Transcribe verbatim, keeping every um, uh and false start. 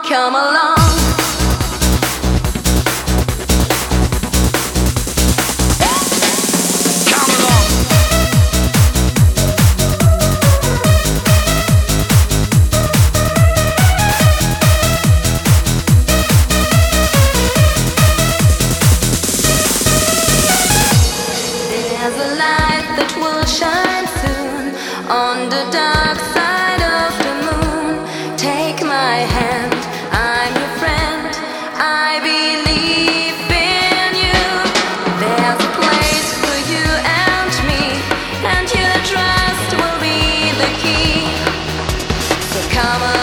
come along. There's a light that will shine soon on the dark side of the moon. Take my hand, I'm your friend, I believe in you. There's a place for you and me, and your trust will be the key. So come on.